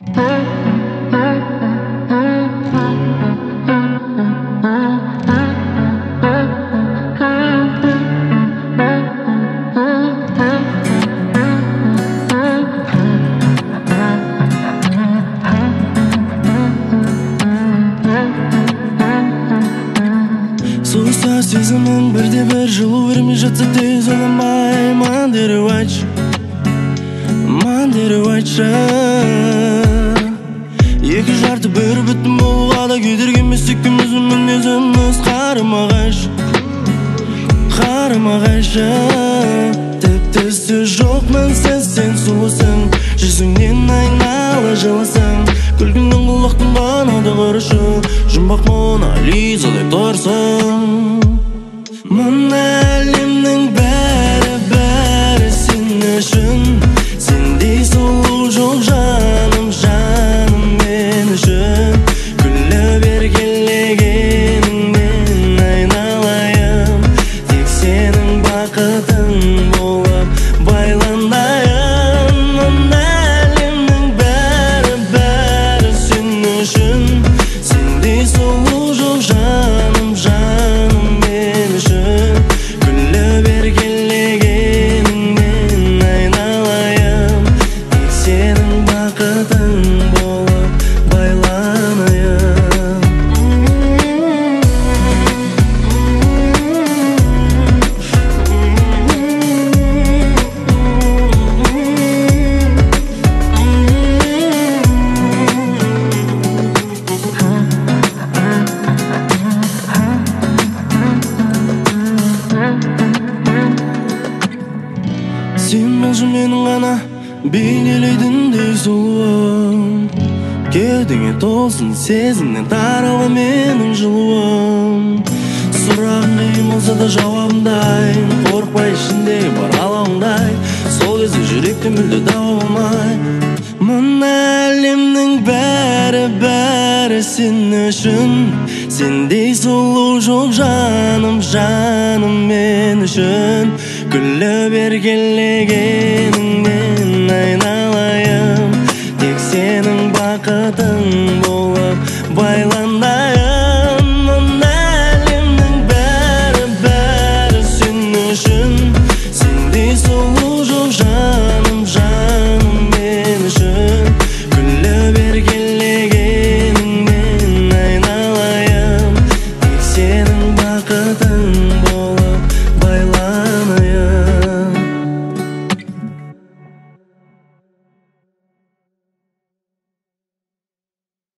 Susa сезімің бірде-бір жылу бермей жатса тез ойламай маған дереу айтшы, маған дереу айтшы. Екі жарты бір бүтін болуға да кедергі емес, екеуміздің мінезіміз қарама-қайшы, қарама-қайшы. Тіпті сөз жоқ мінсіз сен сұлусың, жүзіңнен айнала жылысың, күлкіңнің құлақтың банады құрышы, жұмбақ Мона Лизадай тұрсың. Мына әлемнің бәрі сен үшін, сендей сұлу жоқ жаным, жаным мен үшін. Күлі бер келгеніңнен айналайын, тек сенің бақытың болып байланайын. Мына әлемнің бәрі сен үшін, сендей сұлу жоқ жаным, жаным мен үшін. Күлі бер келгеніңнен айналайын, тек сенің бақытың болып байланайын. Сен болшы менің ғана бейнелейтіндей сұлуым, кеудеңе толсын сезімнен таралған менің жылуым. Сұрағың қиын болса да жауабын дайын, қорықпай ішіндегі бар алауыңдай, сол кезде жүректе мүлде дау болмай. Мына әлемнің бәрі сен үшін, сендей сұлу жоқ жаным, жаным мен үшін. Күлі бер келгеніңнен